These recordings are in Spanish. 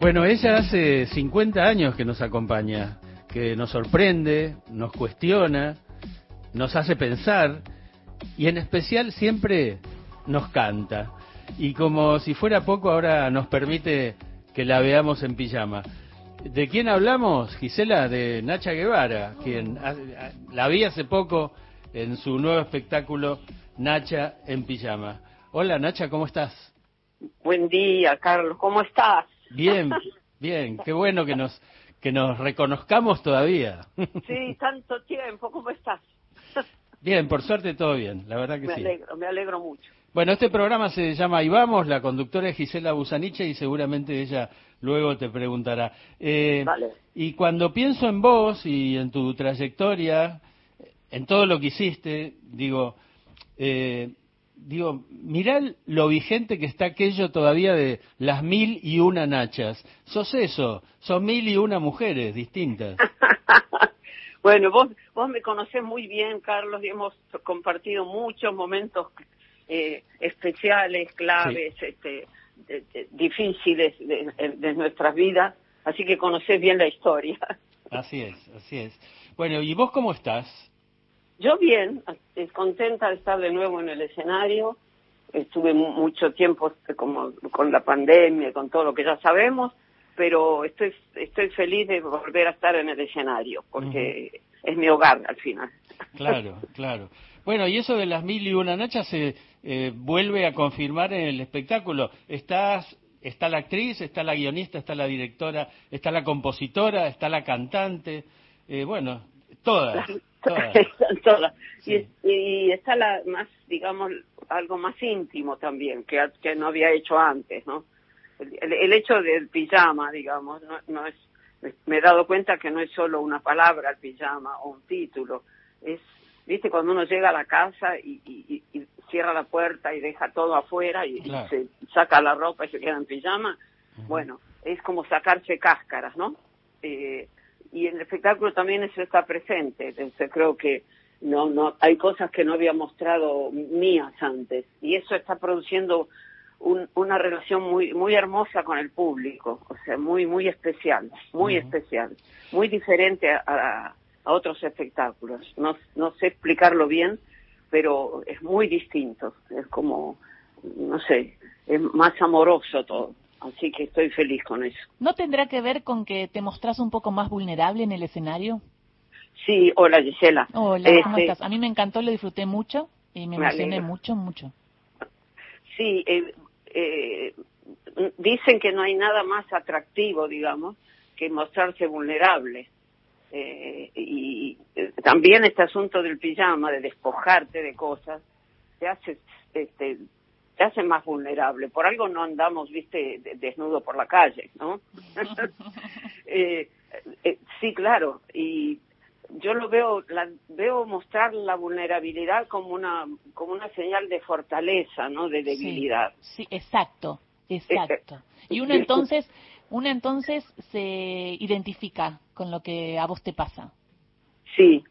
Bueno, ella hace 50 años que nos acompaña, que nos sorprende, nos cuestiona, nos hace pensar y en especial siempre nos canta. Y como si fuera poco, ahora nos permite que la veamos en pijama. ¿De quién hablamos, Gisela? De Nacha Guevara, quien la vi hace poco en su nuevo espectáculo Nacha en pijama. Hola Nacha, ¿cómo estás? Buen día, Carlos, ¿cómo estás? Bien, bien, qué bueno que nos reconozcamos todavía. Sí, tanto tiempo, ¿cómo estás? Bien, por suerte todo bien, la verdad que sí. Me alegro mucho. Bueno, este programa se llama Ahí Vamos, la conductora es Gisela Busaniche y seguramente ella luego te preguntará. Vale. Y cuando pienso en vos y en tu trayectoria, en todo lo que hiciste, digo, mirá lo vigente que está aquello todavía de las 1001 Nachas. Sos eso, son 1001 mujeres distintas. Bueno, vos me conocés muy bien, Carlos, y hemos compartido muchos momentos especiales, claves, sí, difíciles de nuestras vidas, así que conocés bien la historia. Así es, así es. Bueno, ¿y vos cómo estás? Yo bien, contenta de estar de nuevo en el escenario. Estuve mucho tiempo como con la pandemia, con todo lo que ya sabemos, pero estoy feliz de volver a estar en el escenario, porque es mi hogar al final. Claro, claro. Bueno, y eso de las 1001 Nachas se vuelve a confirmar en el espectáculo. Está la actriz, está la guionista, está la directora, está la compositora, está la cantante, bueno, todas. Todas. Sí. Y está digamos, algo más íntimo también, que no había hecho antes, ¿no? El hecho del pijama, digamos, no es, me he dado cuenta que no es solo una palabra el pijama o un título, viste, cuando uno llega a la casa y cierra la puerta y deja todo afuera y se saca la ropa y se queda en pijama, bueno, es como sacarse cáscaras, ¿no? Y en el espectáculo también eso está presente. Entonces creo que no hay cosas que no había mostrado mías antes, y eso está produciendo una relación muy hermosa con el público, o sea, muy especial, especial, muy diferente a otros espectáculos. No sé explicarlo bien, pero es muy distinto, es como, no sé, es más amoroso todo. Así que estoy feliz con eso. ¿No tendrá que ver con que te mostrás un poco más vulnerable en el escenario? Sí, hola Gisela. Hola, ¿cómo estás? A mí me encantó, lo disfruté mucho y me emocioné mucho. Sí, dicen que no hay nada más atractivo, digamos, que mostrarse vulnerable. Y también este asunto del pijama, de despojarte de cosas, te hace más vulnerable. Por algo no andamos, viste, desnudo por la calle, ¿no? Sí, claro. Y yo veo mostrar la vulnerabilidad como una señal de fortaleza, ¿no? De debilidad. Sí, exacto. Y uno entonces se identifica con lo que a vos te pasa. Sí.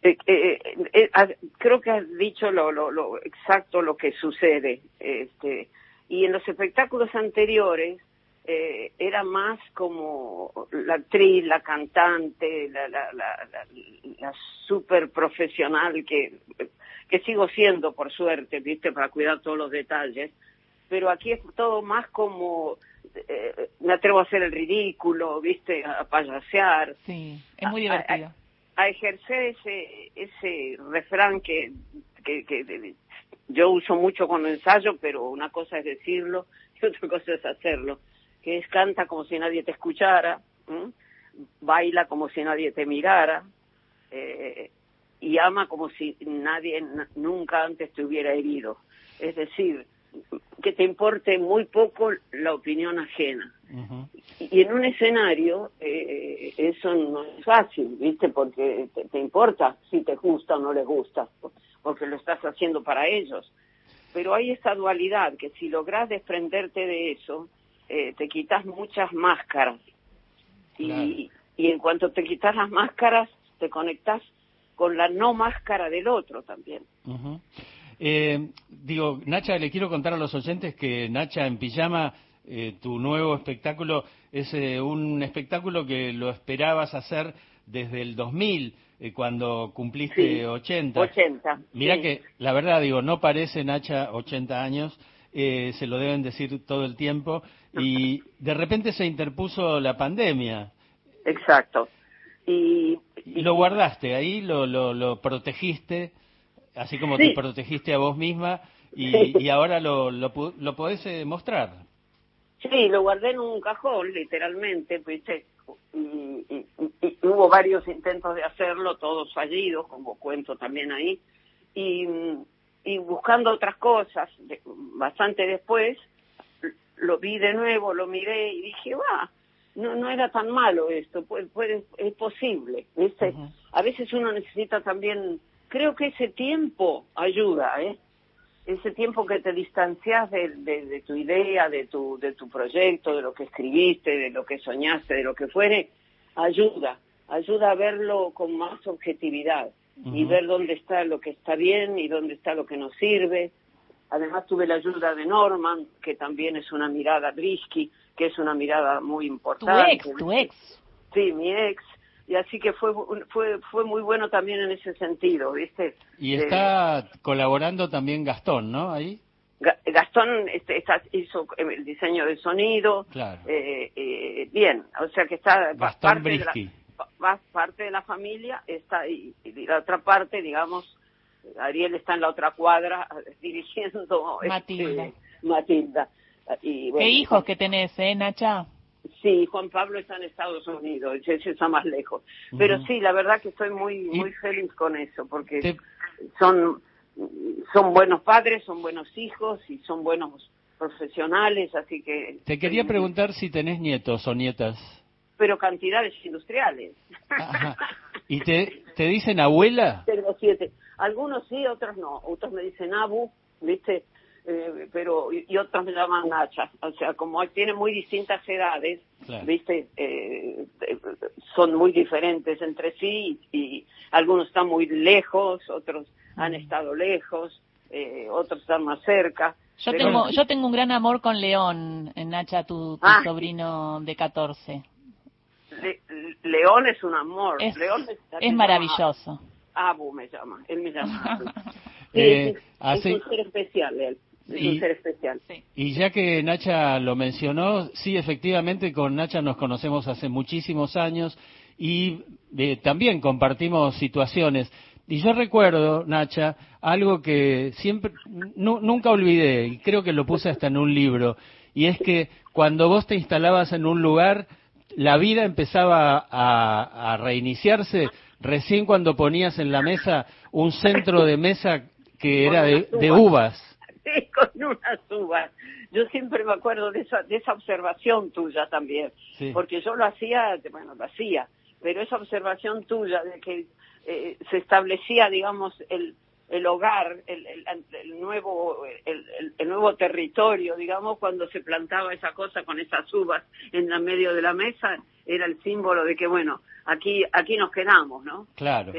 Creo que has dicho lo exacto lo que sucede, y en los espectáculos anteriores era más como la actriz, la cantante, la super profesional que sigo siendo, por suerte, viste, para cuidar todos los detalles, pero aquí es todo más como me atrevo a hacer el ridículo, viste, a payasear. Sí, es muy divertido. A ejercer ese refrán que yo uso mucho con ensayo, pero una cosa es decirlo y otra cosa es hacerlo, que es: canta como si nadie te escuchara, baila como si nadie te mirara, y ama como si nadie nunca antes te hubiera herido. Es decir, que te importe muy poco la opinión ajena. Y en un escenario eso no es fácil, ¿viste? Porque te importa si te gusta o no les gusta, porque lo estás haciendo para ellos. Pero hay esa dualidad, que si lográs desprenderte de eso, te quitas muchas máscaras. Claro. Y en cuanto te quitas las máscaras, te conectás con la no máscara del otro también. Nacha, le quiero contar a los oyentes que Nacha en pijama tu nuevo espectáculo es un espectáculo que lo esperabas hacer desde el 2000, cuando cumpliste Sí, 80. 80. Mirá Sí. que, la verdad, digo, no parece, Nacha, 80 años, se lo deben decir todo el tiempo, y de repente se interpuso la pandemia. Exacto. Y lo guardaste ahí, lo protegiste, así como te Sí, protegiste a vos misma, sí, y ahora lo podés mostrar. sí, lo guardé en un cajón, literalmente, ¿viste? Y hubo varios intentos de hacerlo, todos fallidos, como cuento también ahí, y, y buscando otras cosas, bastante después, lo vi de nuevo, lo miré y dije, no era tan malo esto, es posible, ¿viste? Uh-huh. A veces uno necesita también, creo que ese tiempo ayuda, ese tiempo que te distancias de tu idea, de tu proyecto, de lo que escribiste, de lo que soñaste, de lo que fuere, ayuda a verlo con más objetividad. Uh-huh. Y ver dónde está lo que está bien y dónde está lo que no sirve. Además tuve la ayuda de Norman, que también es una mirada Brisky, que es una mirada muy importante. Tu ex. Sí, mi ex. Y así que fue muy bueno también en ese sentido, ¿viste? Y está colaborando también Gastón, ¿no? Ahí. Gastón hizo el diseño del sonido. Claro. Bien, o sea que está Gastón Brisky. Parte de la familia está ahí. Y la otra parte, digamos, Ariel está en la otra cuadra dirigiendo Matilda. Y, bueno, ¿qué hijos que tenés, Nacha? Sí, Juan Pablo está en Estados Unidos, ese está más lejos. Pero sí, la verdad que estoy muy feliz con eso, porque son buenos padres, son buenos hijos y son buenos profesionales, así que... Te quería preguntar si tenés nietos o nietas. Pero cantidades industriales. Ajá. ¿Y te dicen abuela? Tengo 7. Algunos sí, otros no. Otros me dicen abu, ¿viste? Y otros me llaman Nacha. O sea, como tienen muy distintas edades, claro, ¿viste? Son muy diferentes entre sí y algunos están muy lejos, otros han estado lejos, otros están más cerca. Yo tengo un gran amor con León, Nacha, tu sobrino de 14. León es un amor. León es maravilloso. Abu me llama, él me llama Abu. Es un ser especial él. Es un ser especial. Sí. Y ya que Nacha lo mencionó, sí, efectivamente con Nacha nos conocemos hace muchísimos años y también compartimos situaciones. Y yo recuerdo, Nacha, algo que siempre nunca olvidé, y creo que lo puse hasta en un libro, y es que cuando vos te instalabas en un lugar, la vida empezaba a reiniciarse recién cuando ponías en la mesa un centro de mesa que era de uvas. Sí, con unas uvas. Yo siempre me acuerdo de esa observación tuya también, sí, porque yo lo hacía, pero esa observación tuya de que se establecía, digamos, el hogar, el nuevo territorio, digamos, cuando se plantaba esa cosa con esas uvas en el medio de la mesa, era el símbolo de que, bueno, aquí nos quedamos, ¿no? Claro.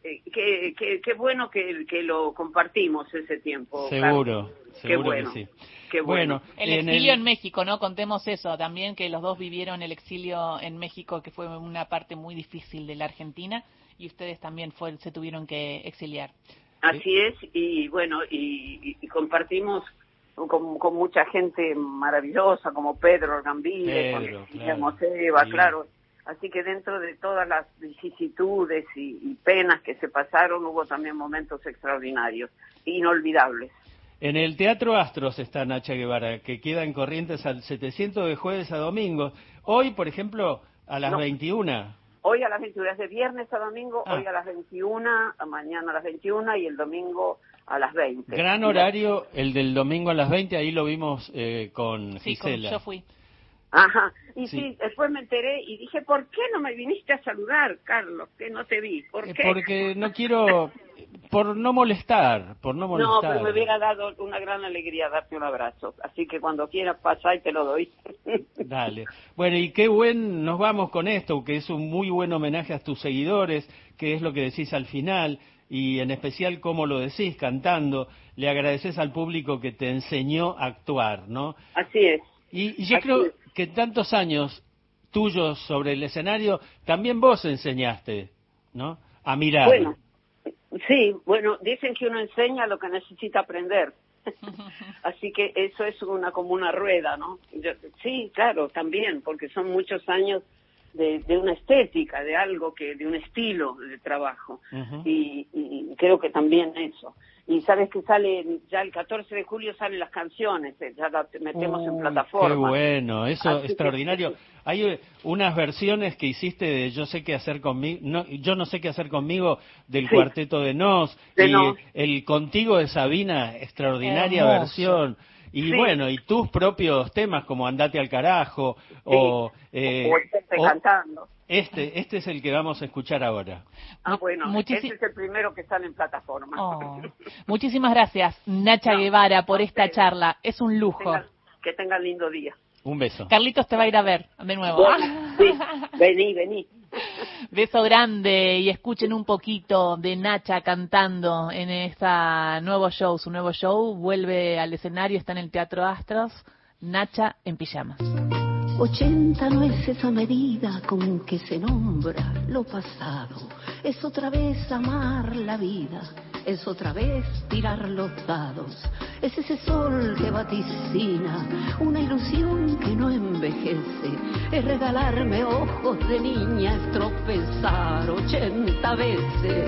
Qué bueno que lo compartimos ese tiempo. Seguro, Carlos. Seguro bueno, que sí. Qué bueno. El exilio en México, ¿no? Contemos eso también, que los dos vivieron el exilio en México, que fue una parte muy difícil de la Argentina, y ustedes también se tuvieron que exiliar. Así es, y bueno, y compartimos con mucha gente maravillosa, como Pedro Gambile, con Eva, claro. Así que dentro de todas las vicisitudes y penas que se pasaron, hubo también momentos extraordinarios, inolvidables. En el Teatro Astros está Nacha Guevara, que queda en Corrientes al 700 de jueves a domingo. Hoy, por ejemplo, a las 21. Hoy a las 21, desde viernes a domingo, hoy a las 21, mañana a las 21 y el domingo a las 20. Gran horario, el del domingo a las 20, ahí lo vimos con Gisela. Yo fui. Ajá, y sí, después me enteré y dije, ¿por qué no me viniste a saludar, Carlos? Que no te vi, ¿por qué? Porque no quiero, por no molestar. No, pero me hubiera dado una gran alegría darte un abrazo, así que cuando quieras pasar y te lo doy. Dale. Bueno, y qué nos vamos con esto, que es un muy buen homenaje a tus seguidores, que es lo que decís al final, y en especial cómo lo decís, cantando, le agradeces al público que te enseñó a actuar, ¿no? Así es. Y yo creo que tantos años tuyos sobre el escenario, también vos enseñaste, ¿no? A mirar. Bueno, sí, bueno, dicen que uno enseña lo que necesita aprender. Así que eso es como una rueda, ¿no? Sí, claro, también, porque son muchos años de una estética, de algo de un estilo de trabajo. Y creo que también eso. Y sabes que sale, ya el 14 de julio salen las canciones, ya las metemos en plataforma. Qué bueno, eso es extraordinario. Que, Hay unas versiones que hiciste de Yo no sé qué hacer conmigo, del Cuarteto de Nos, el Contigo de Sabina, extraordinaria versión. Y bueno, y tus propios temas como Andate al carajo, o cantando. Este es el que vamos a escuchar ahora. Bueno, ese es el primero que sale en plataforma. Muchísimas gracias, Nacha Guevara, por esta charla. Es un lujo. Que tengan lindo día. Un beso. Carlitos te va a ir a ver de nuevo. Sí, vení. Beso grande, y escuchen un poquito de Nacha cantando en su nuevo show. Vuelve al escenario, está en el Teatro Astros. Nacha en pijamas. 80 no es esa medida con que se nombra lo pasado. Es otra vez amar la vida, es otra vez tirar los dados. Es ese sol que vaticina una ilusión que no envejece. Es regalarme ojos de niña, es tropezar 80 veces.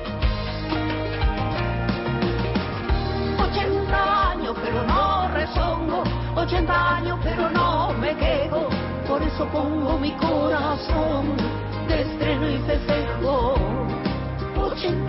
80 años pero no rezongo, 80 años pero no me quejo. Por eso pongo mi corazón de estreno y festejo. 80